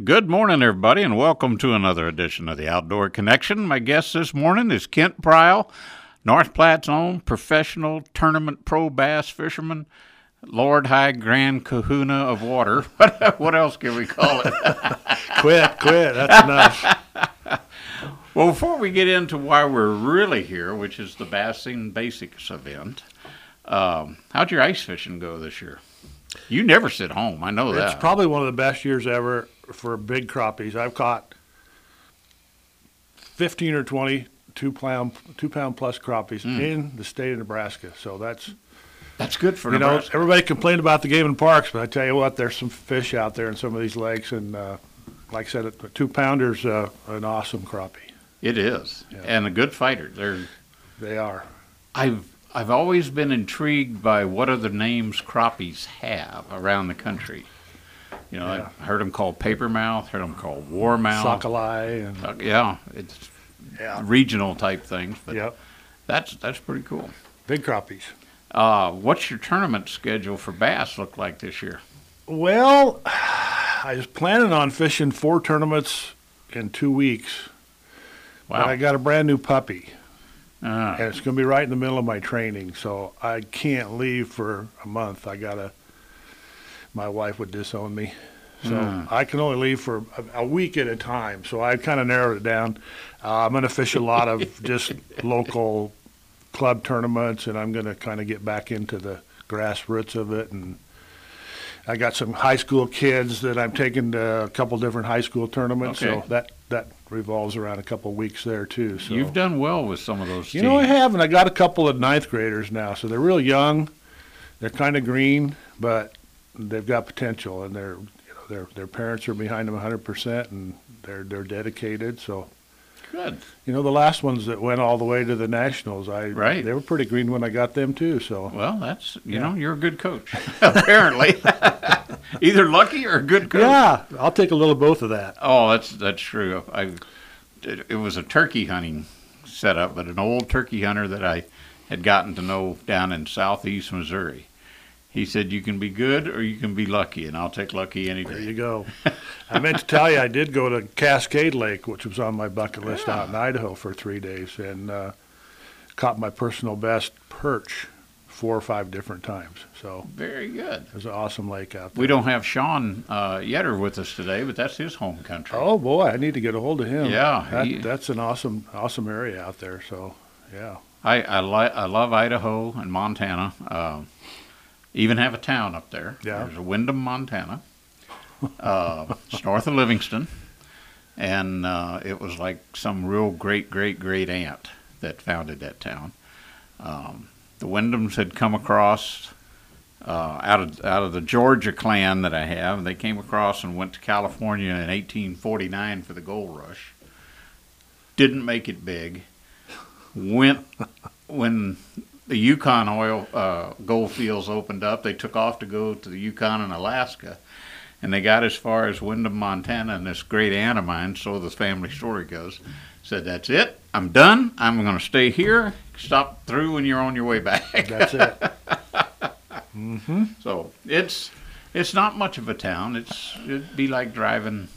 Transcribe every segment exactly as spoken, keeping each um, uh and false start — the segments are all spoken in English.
Good morning, everybody, and welcome to another edition of the Outdoor Connection. My guest this morning is Kent Pryal, North Platte's own professional tournament pro bass fisherman, Lord High Grand Kahuna of water. What else can we call it? quit, quit. That's enough. Well, before we get into why we're really here, which is the Bassing Basics event, um, how'd your ice fishing go this year? You never sit home. I know that. It's probably one of the best years ever for big crappies. I've caught fifteen or twenty two pound, two pound plus crappies mm. in the state of Nebraska. So that's that's good for you Nebraska. know. Everybody complained about the game in parks, but I tell you what, there's some fish out there in some of these lakes, and uh, like I said, a two pounder's uh, an awesome crappie. It is, yeah. And a good fighter. They're they are. I've I've always been intrigued by what other names crappies have around the country. You know, yeah. I heard them called papermouth, heard them called warmouth. Sockeye. And, uh, yeah, it's yeah. regional type things. But yep. that's, that's pretty cool. Big crappies. Uh, what's your tournament schedule for bass look like this year? Well, I was planning on fishing four tournaments in two weeks. Wow. But I got a brand new puppy. Uh, and it's going to be right in the middle of my training, so I can't leave for a month. I got to, my wife would disown me. So mm. I can only leave for a, a week at a time. So I kind of narrowed it down. Uh, I'm going to fish a lot of just local club tournaments, and I'm going to kind of get back into the grassroots of it. And I got some high school kids that I'm taking to a couple different high school tournaments. Okay. So that, that revolves around a couple of weeks there too. So you've done well with some of those You teams. know, I have, and I got a couple of ninth graders now. So they're real young. They're kind of green, but they've got potential, and they're, you know, their their parents are behind them one hundred percent, and they're they're dedicated. So good. You know, the last ones that went all the way to the nationals, I right. they were pretty green when I got them too. So well, that's you yeah. know, you're a good coach, apparently. Either lucky or a good coach. Yeah, I'll take a little of both of that. Oh, that's that's true. I it, it was a turkey hunting setup, but an old turkey hunter that I had gotten to know down in southeast Missouri. He said, you can be good or you can be lucky, and I'll take lucky any day. There you go. I meant to tell you, I did go to Cascade Lake, which was on my bucket list yeah. out in Idaho for three days, and uh, caught my personal best perch four or five different times. So very good. It was an awesome lake out there. We don't have Sean uh, Yetter with us today, but that's his home country. Oh, boy, I need to get a hold of him. Yeah. That, he, that's an awesome awesome area out there, so, yeah. I I, li- I love Idaho and Montana. Uh, even have a town up there. Yeah. There's a Windham, Montana. Uh, it's north of Livingston. And uh, it was like some real great, great, great aunt that founded that town. Um, the Windhams had come across uh, out of out of the Georgia clan that I have. They came across and went to California in eighteen forty-nine for the gold rush. Didn't make it big. Went when the Yukon oil uh, gold fields opened up. They took off to go to the Yukon and Alaska, and they got as far as Windham, Montana. And this great aunt of mine, so the family story goes, said, "That's it. I'm done. I'm going to stay here. Stop through when you're on your way back." That's it. Mm-hmm. So it's it's not much of a town. It's it'd be like driving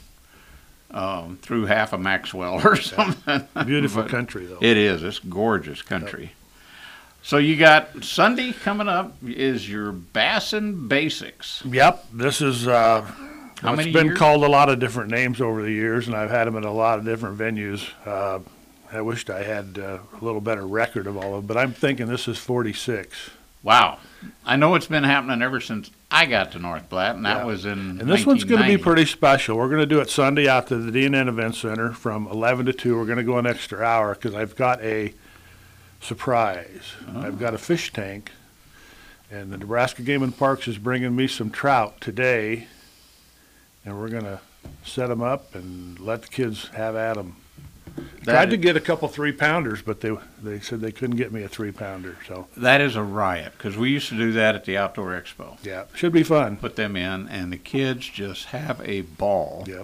um, through half of Maxwell or something. Beautiful country, though. It is. It's gorgeous country. Yep. So you got Sunday coming up is your Bassing Basics. Yep. This is uh, How many it's been years? called a lot of different names over the years, and I've had them in a lot of different venues. Uh, I wished I had uh, a little better record of all of them, but I'm thinking this is forty-six. Wow. I know it's been happening ever since I got to North Platte, and that yeah. was in And this one's going to be nineteen ninety. pretty special. We're going to do it Sunday out to the D N N Event Center from eleven to two. We're going to go an extra hour because I've got a surprise. Oh. I've got a fish tank, and the Nebraska Game and Parks is bringing me some trout today, and we're going to set them up and let the kids have at them. That Tried to is- get a couple three-pounders, but they they said they couldn't get me a three-pounder. So, That is a riot, because we used to do that at the Outdoor Expo. yeah, should be fun. Put them in, and the kids just have a ball. Yep.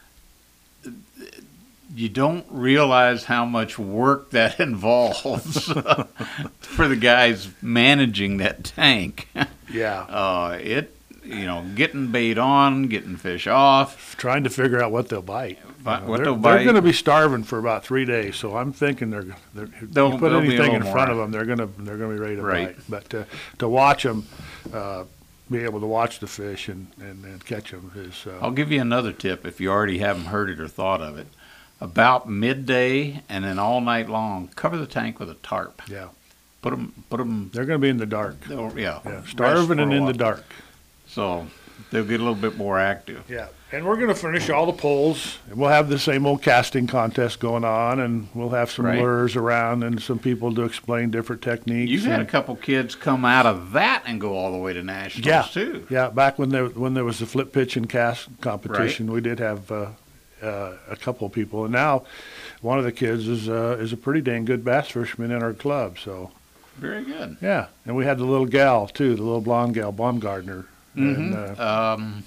You don't realize how much work that involves for the guys managing that tank. Yeah. Uh, it you know, getting bait on, getting fish off. Trying to figure out what they'll bite. But You know, what they're, they'll they're bite. going to be starving for about three days, so I'm thinking they're, they're They'll- you put they'll be a anything in little front more. of them, they're going to they're going to be ready to Right. bite. But to, to watch them, uh, be able to watch the fish and, and, and catch them is. Uh, I'll give you another tip if you already haven't heard it or thought of it. About midday and then all night long, cover the tank with a tarp. Yeah. Put them, put them, They're going to be in the dark. yeah, Yeah, rest starving for and a in while. the dark. So they'll get a little bit more active. Yeah, and we're going to finish all the poles, and we'll have the same old casting contest going on, and we'll have some Right. lures around and some people to explain different techniques. You've had a and- couple kids come out of that and go all the way to nationals Yeah. too. Yeah, back when there when there was the flip pitch and cast competition, we did have uh, uh, a couple of people, and now one of the kids is uh, is a pretty dang good bass fisherman in our club. So Very good. yeah, and we had the little gal too, the little blonde gal, Baumgardner, and Mm-hmm. uh, Um,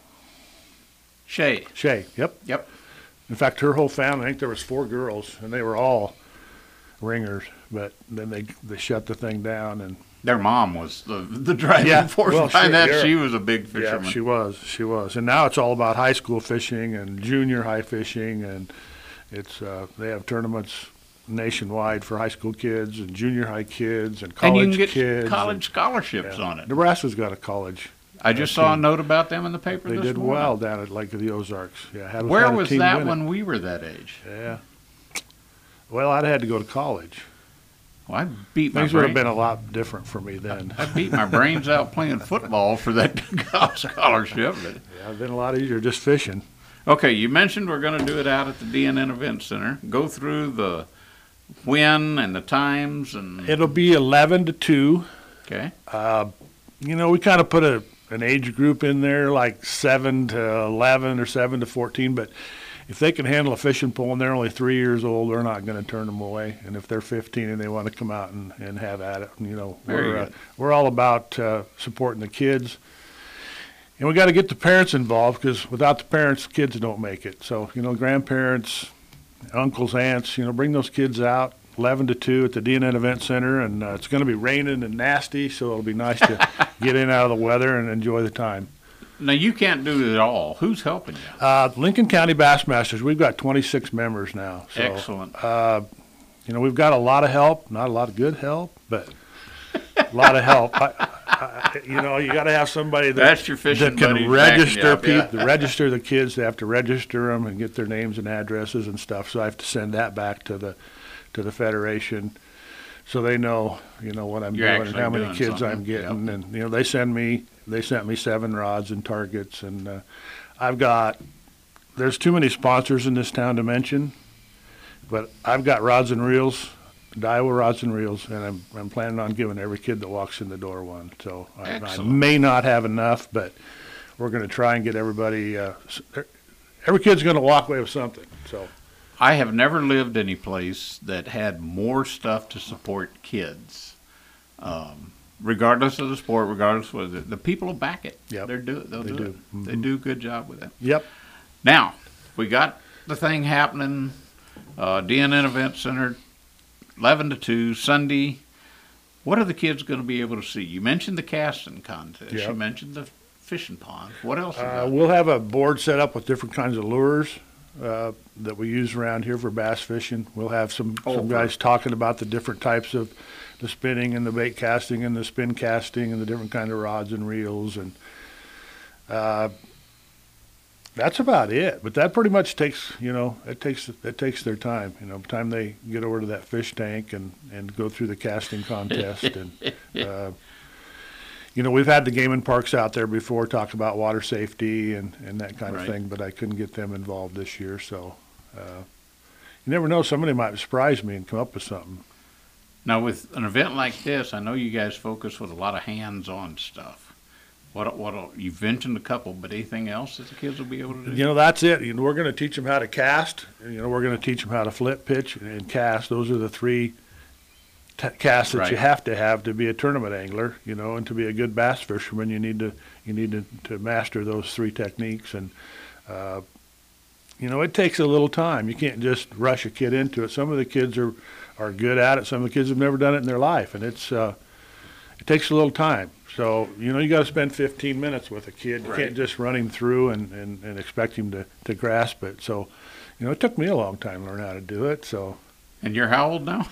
Shay. Shay. Yep. Yep. In fact, her whole family, I think there was four girls, and they were all ringers. But then they they shut the thing down, and Their mom was the the driving Yeah, force well, behind she- that. yeah. She was a big fisherman. yeah, she was, she was. And now it's all about high school fishing and junior high fishing, and it's uh, they have tournaments nationwide for high school kids and junior high kids and and college you can get kids. college and- scholarships yeah. on it. Nebraska's got a college. I just uh, saw a team. note about them in the paper. They this did morning. well down at Lake of the Ozarks. Yeah, had, Where had a was team that win it. when we were that age? Yeah. Well, I'd had to go to college. Well, I beat my Things would have brain. been a lot different for me then. I beat my brains out playing football for that college scholarship. But, Yeah, it'd been a lot easier just fishing. okay, you mentioned we're going to do it out at the D N N Event Center. Go through the when and the times and It'll be eleven to two. okay. Uh, you know, we kind of put a an age group in there, like seven to eleven or seven to fourteen. But if they can handle a fishing pole and they're only three years old, we're not going to turn them away. And if they're fifteen and they want to come out and, and have at it, you know, Very we're uh, good. we're all about uh, supporting the kids. And we got to get the parents involved, because without the parents, the kids don't make it. So, you know, grandparents, uncles, aunts, you know, bring those kids out eleven to two at the D N N Event Center. And uh, it's going to be raining and nasty, so it'll be nice to get in out of the weather and enjoy the time. Now you can't do it all. Who's helping you? Uh, Lincoln County Bassmasters, we've got twenty-six members now. So, Excellent. Uh, you know, we've got a lot of help, not a lot of good help, but a lot of help. I, I, you know, you got to have somebody that, That's your fishing that buddy can backing you register up, yeah. people, register the kids. They have to register them and get their names and addresses and stuff. So I have to send that back to the to the federation, so they know, you know, what I'm You're doing and actually how many doing kids I'm something, getting. And you know, they send me they sent me seven rods and targets, and uh, I've got. There's too many sponsors in this town to mention, but I've got rods and reels, Daiwa rods and reels, and I'm I'm planning on giving every kid that walks in the door one. So I, I Excellent. may not have enough, but we're going to try and get everybody. Uh, s- every kid's going to walk away with something. So I have never lived any place that had more stuff to support kids. Um, regardless of the sport, regardless of the, the people will back it. Yep. They're do, they'll They do, do. it. They Mhm. do a good job with it. yep. Now, we got the thing happening, uh, D N N Event Center, eleven to two, Sunday. What are the kids going to be able to see? You mentioned the casting contest. Yep. You mentioned the fishing pond. What else? is Uh, out? we'll have a board set up with different kinds of lures uh, that we use around here for bass fishing. We'll have some, Oh, some for- guys talking about the different types of the spinning and the bait casting and the spin casting and the different kind of rods and reels, and uh, that's about it. But that pretty much takes, you know, it takes it takes their time. You know, by the time they get over to that fish tank and, and go through the casting contest and. Uh, You know, we've had the game and parks out there before talk about water safety and, and that kind of Right. thing, but I couldn't get them involved this year. So uh, you never know, somebody might surprise me and come up with something. Now, with an event like this, I know you guys focus with a lot of hands-on stuff. What, what, you've mentioned a couple, but anything else that the kids will be able to do? You know, that's it. You know, we're going to teach them how to cast. And, you know, we're going to teach them how to flip, pitch, and cast. Those are the three t- casts that you Right. have to have to be a tournament angler. You know, and to be a good bass fisherman, you need to you need to, to master those three techniques. And uh, you know, it takes a little time. You can't just rush a kid into it. Some of the kids are are good at it. Some of the kids have never done it in their life, and it's uh, it takes a little time. So, you know, you got to spend fifteen minutes with a kid. You Right. can't just run him through and, and, and expect him to, to grasp it. So, you know, it took me a long time to learn how to do it. So, And you're how old now?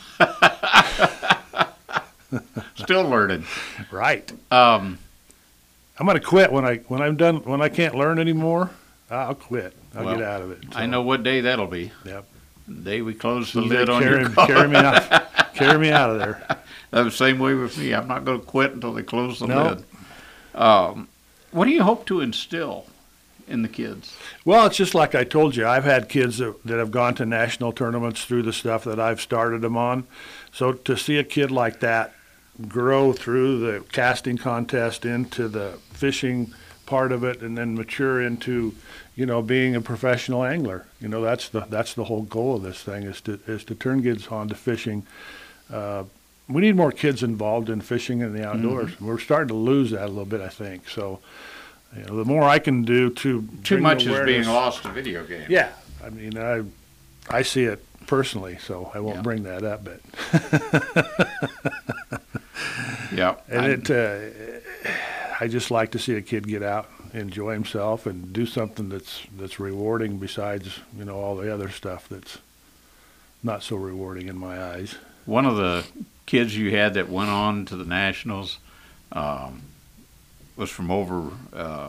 Still learning. right. Um, I'm going to quit when I when I'm done when I can't learn anymore. I'll quit. I'll Well, get out of it. I So, know what day that'll be. Yep. The day we close the You lid on carry, your car. carry me out. Carry me out of there. That's the same way with me. I'm not going to quit until they close the No. lid. Um, what do you hope to instill in the kids? Well, it's just like I told you. I've had kids that, that have gone to national tournaments through the stuff that I've started them on. So to see a kid like that grow through the casting contest into the fishing part of it and then mature into, you know, being a professional angler. You know, that's the that's the whole goal of this thing is to is to turn kids on to fishing. Uh, we need more kids involved in fishing and the outdoors. Mm-hmm. We're starting to lose that a little bit, I think. So, you know, the more I can do to Too bring much is being awareness- lost to video games. Yeah, I mean, I I see it personally, so I won't Yeah. bring that up. But Yeah. and I- it, uh, I just like to see a kid get out, enjoy himself, and do something that's that's rewarding besides you know all the other stuff that's not so rewarding in my eyes. One of the kids you had that went on to the Nationals um, was from over uh,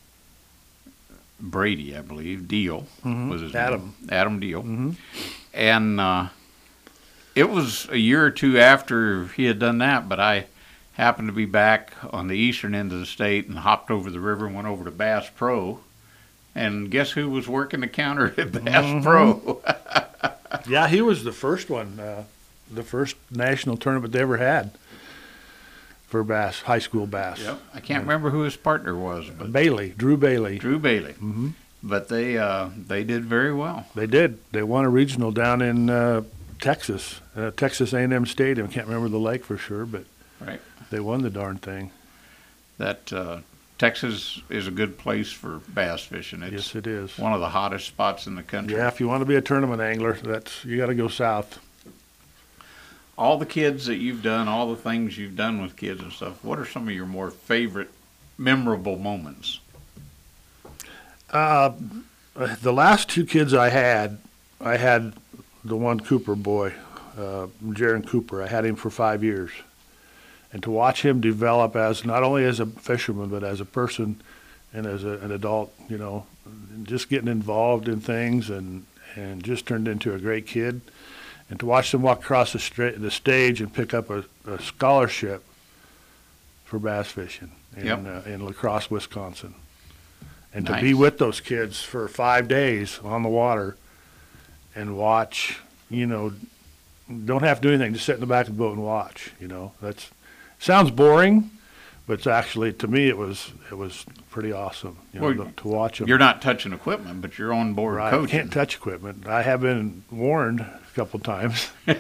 Brady, I believe. Deal Mhm. was his Adam. name. Adam Deal. Mm-hmm. And uh, it was a year or two after he had done that, but I happened to be back on the eastern end of the state and hopped over the river and went over to Bass Pro. And guess who was working the counter at Bass Mhm. Pro? Yeah, he was the first one, uh, the first national tournament they ever had for bass, high school bass. Yep. I can't remember who his partner was, but Bailey, Drew Bailey. Drew Bailey. hmm But they uh, they did very well. They did. They won a regional down in uh, Texas, uh, Texas A and M Stadium. Can't remember the lake for sure, but Right. they won the darn thing. That uh, Texas is a good place for bass fishing. It's Yes, it is. one of the hottest spots in the country. Yeah, if you want to be a tournament angler, that's you got to go south. All the kids that you've done, all the things you've done with kids and stuff, what are some of your more favorite, memorable moments? Uh, the last two kids I had, I had the one Cooper boy, uh, Jaron Cooper. I had him for five years. And to watch him develop as not only as a fisherman, but as a person and as a, an adult, you know, just getting involved in things and, and just turned into a great kid. And to watch them walk across the, stra- the stage and pick up a, a scholarship for bass fishing in, Yep. uh, in La Crosse, Wisconsin. And to Nice. be with those kids for five days on the water and watch, you know, don't have to do anything, just sit in the back of the boat and watch, you know. That's sounds boring, but it's actually, to me, it was it was pretty awesome, you know, Well, to, to watch them. You're not touching equipment, but you're on board Right, coaching. can't touch equipment. I have been warned a couple times. uh,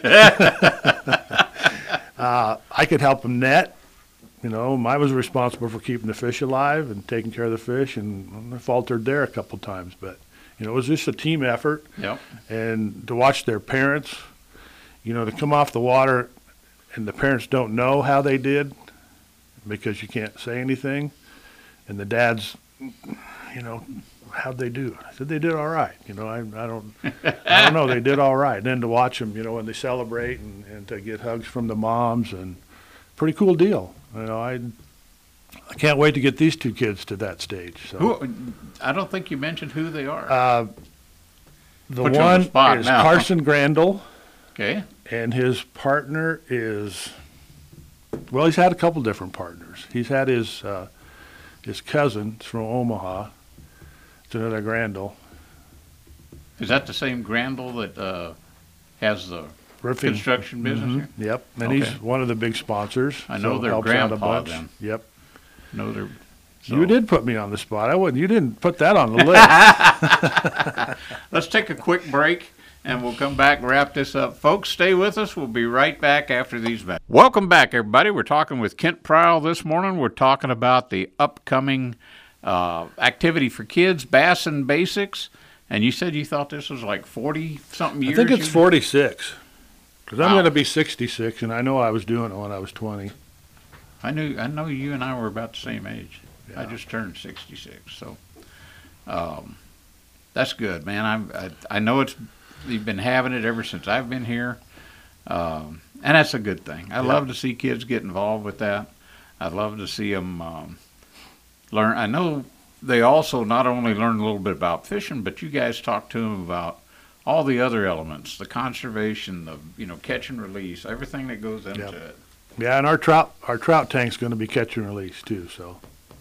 I could help them net. You know, I was responsible for keeping the fish alive and taking care of the fish, and I faltered there a couple times. But, you know, it was just a team effort. Yep. And to watch their parents, you know, to come off the water and the parents don't know how they did because you can't say anything. And the dads, you know, how'd they do? I said, they did all right. You know, I, I don't, I don't know. They did all right. And then to watch them, you know, when they celebrate and, and to get hugs from the moms, and pretty cool deal. You know, I, I can't wait to get these two kids to that stage. So. Who? I don't think you mentioned who they are. Uh, the Put you on the one spot is now. Carson Grandel, okay. and his partner is, well, he's had a couple different partners. He's had his uh, his cousin from Omaha. It's another Grandel. Is that the same Grandel that uh, has the Roofing. construction business Mhm. here? Yep, and Okay. he's one of the big sponsors. I know so their helps out a grandpa bunch. then. Yep. No, they're. so- You did put me on the spot. I wouldn't. You didn't put that on the list. Let's take a quick break, and we'll come back and wrap this up. Folks, stay with us. We'll be right back after these messages. Welcome back, everybody. We're talking with Kent Prowl this morning. We're talking about the upcoming uh, activity for kids, Bass and Basics. And you said you thought this was like forty-something I years? think it's you- forty-six. Because I'm Wow. going to be sixty-six, and I know I was doing it when I was twenty. I knew. I know you and I were about the same age. Yeah. I just turned sixty-six, so um, that's good, man. I, I I know it's you've been having it ever since I've been here, um, and that's a good thing. I Yeah. love to see kids get involved with that. I love to see them um, learn. I know they also not only learn a little bit about fishing, but you guys talk to them about all the other elements, the conservation, the you know catch and release, everything that goes into Yep. it. Yeah, and our trout our trout tank's going to be catch and release too. So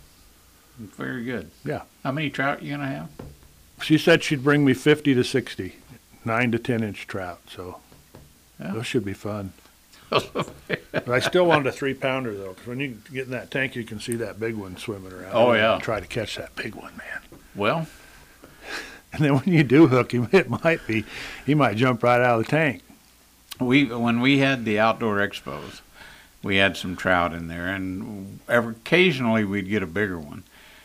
Very good. Yeah. How many trout you gonna have? she said she'd bring me fifty to sixty, nine to ten inch trout. So Yeah. those should be fun. But I still wanted a three pounder though, because when you get in that tank, you can see that big one swimming around. Oh, I yeah. wanna Try to catch that big one, man. Well, And then when you do hook him, it might be he might jump right out of the tank. we when we had the outdoor expos, we had some trout in there, and ever, occasionally we'd get a bigger one.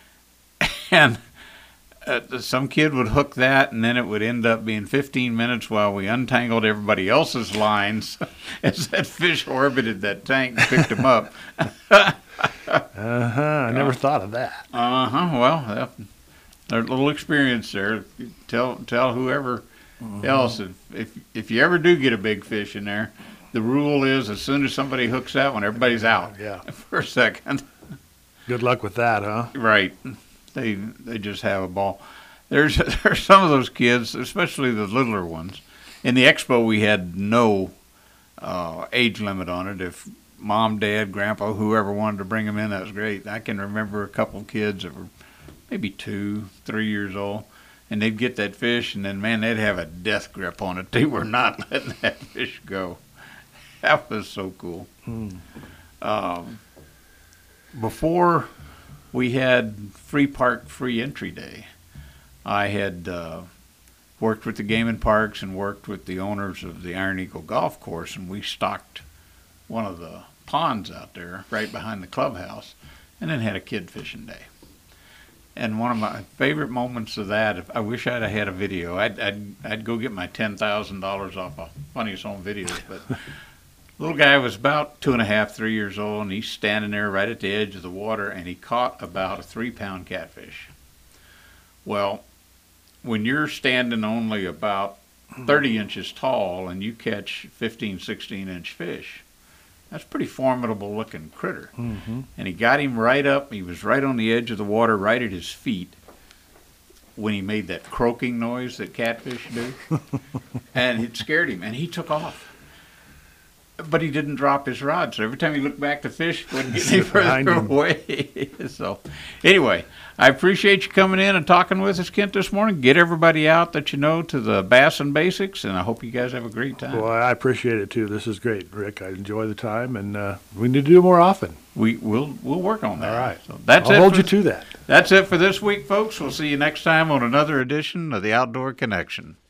And uh, some kid would hook that, and then it would end up being fifteen minutes while we untangled everybody else's lines as that fish orbited that tank and picked him up. Uh huh. I never thought of that. Uh huh. Well, uh, a little experience there. Tell tell whoever else if, if if you ever do get a big fish in there, the rule is as soon as somebody hooks that one, everybody's out Yeah. for a second. Good luck with that, huh? Right. They they just have a ball. There's there's some of those kids, especially the littler ones. In the expo, we had no uh, age limit on it. If mom, dad, grandpa, whoever wanted to bring them in, that was great. I can remember a couple of kids that were maybe two, three years old, and they'd get that fish, and then, man, they'd have a death grip on it. They were not letting that fish go. That was so cool. Hmm. Um, before we had Free Park Free Entry Day, I had uh, worked with the Game and Parks and worked with the owners of the Iron Eagle Golf Course, and we stocked one of the ponds out there right behind the clubhouse, and then had a kid fishing day. And one of my favorite moments of that, if I wish I'd have had a video. I'd I'd, I'd go get my ten thousand dollars off of Funniest Home Videos. But little guy was about two and a half, three years old, and he's standing there right at the edge of the water, and he caught about a three-pound catfish. Well, when you're standing only about thirty inches tall and you catch fifteen, sixteen-inch fish, that's a pretty formidable-looking critter. Mm-hmm. And he got him right up. He was right on the edge of the water, right at his feet, when he made that croaking noise that catfish do. And it scared him, and he took off. But he didn't drop his rod, so every time he looked back, the fish wouldn't get any Behind further him. away. So, anyway, I appreciate you coming in and talking with us, Kent, this morning. Get everybody out that you know to the Bass and Basics, and I hope you guys have a great time. Well, I appreciate it too. This is great, Rick. I enjoy the time, and uh, we need to do more often. We will we'll work on that. All right. So that's I'll it hold for, you to that. That's it for this week, folks. We'll see you next time on another edition of the Outdoor Connection.